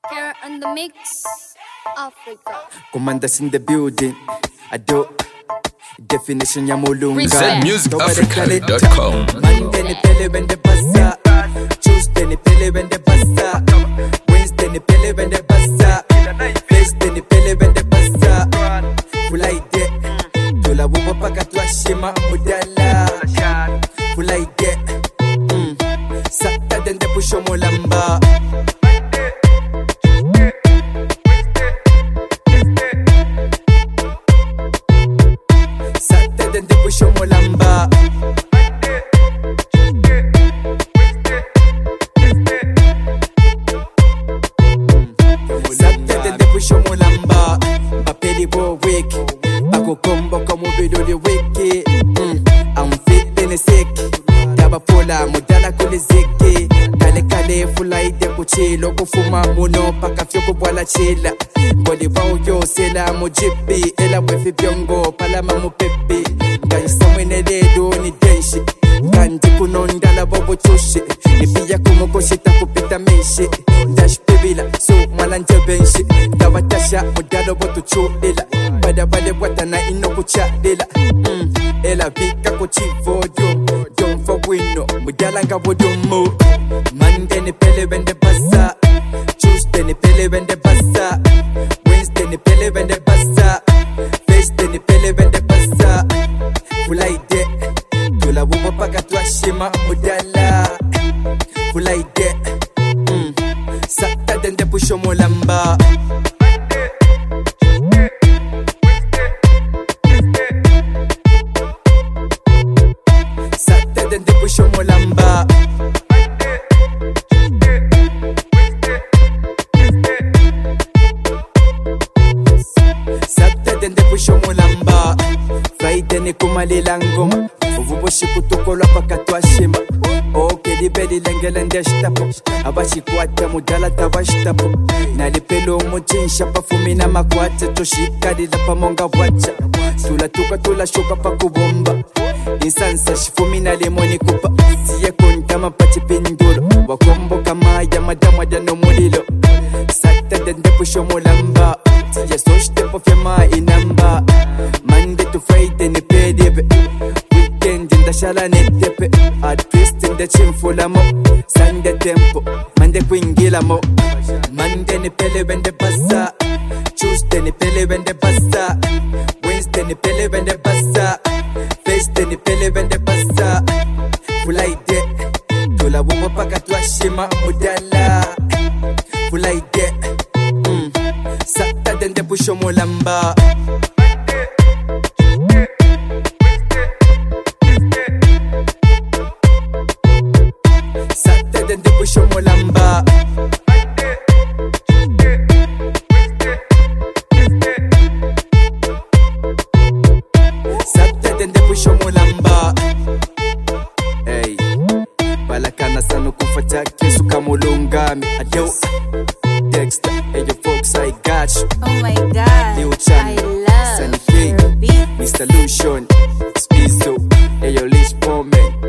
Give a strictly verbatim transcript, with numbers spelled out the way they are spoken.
Here on the mix, Africa. Commanders in the building. I do definition ya mulunga. Set music africa dot com. Monday ni pele wende basa. Tuesday ni pele wende basa. Wednesday ni pele wende basa. Thursday ni pele wende basa. Fulaide tula wupa paka twashima mudala. Fulaide mm. Saturday nde pusho mulamba. Saturday pusho mulamba. Saturday pusho mulamba. Papeli bo wiki. Bako kombo komu bidoli wiki. I'm feeling sick. Daba pola mudala kuli ziki. Kale kale fulaide kuchilo. Kufuma muno paka fyoko bwala chila. Ngoli vau yo sela mujipi. Ela wefi byongo palama mupepi. Gansa mwene dedo ni denshi. Kandi kunondala bobo chushi. Nipiya kumukoshi takupita menshi. Dash pibila so malanje benshi. Tawatasha mudalo botu chulila. Bada bade watana ino kuchadila. mm. Ela vika kuchivojo. Don't for wino mudala nga wodomo. Monday ni pele wende basa. Tuesday ni pele wende basa. Wednesday ni pele wende basa. Thursday ni pele wende basa. Fulaide tula wupa paka twashima mudala. Fulaide mm. Saturday nde pusho mulamba. Saturday nde pusho mulamba. Saturday nde pusho mulamba. Friday ni kumalila ngoma. Uvuboshi kutukolwa paka twashima. Okay libeli lengele ndeshtapo. Abashikwata mudala tabashtapo. Nalipelo muchinsha pafumina makwate. Toshikarila pamonga wacha. Tula tuka tula shuka pa kubomba. Insansa shifumina lemoni kupa. Siye kontama pachi pinduro. Wakombo kama ya madama dano mulilo. Saturday nde pusho mulamba. Siye soshte po fyama inamba. Monday to Friday ni pedebe. Weekend in the shala netepe. A twist in the chimfula mo. Sunday tempo. Monday kwingila mo. Monday ni pele wende basa. Tuesday ni pele wende basa. Wednesday ni pele wende basa. Thursday ni pele wende basa. Fulaide tula wupa paka twashima mudala. Fulaide mm. Saturday nde pusho mulamba. Saturday nde pusho mulamba. Saturday nde pusho mulamba. Hey, balakana sanu kufata kesu kamulungami. Adio Dexter, hey yo folks I got you. Oh my God, Lil Chan, I love Sunny King, your beat. Mister Lucian, Spizzo, hey yo Lish Bowman.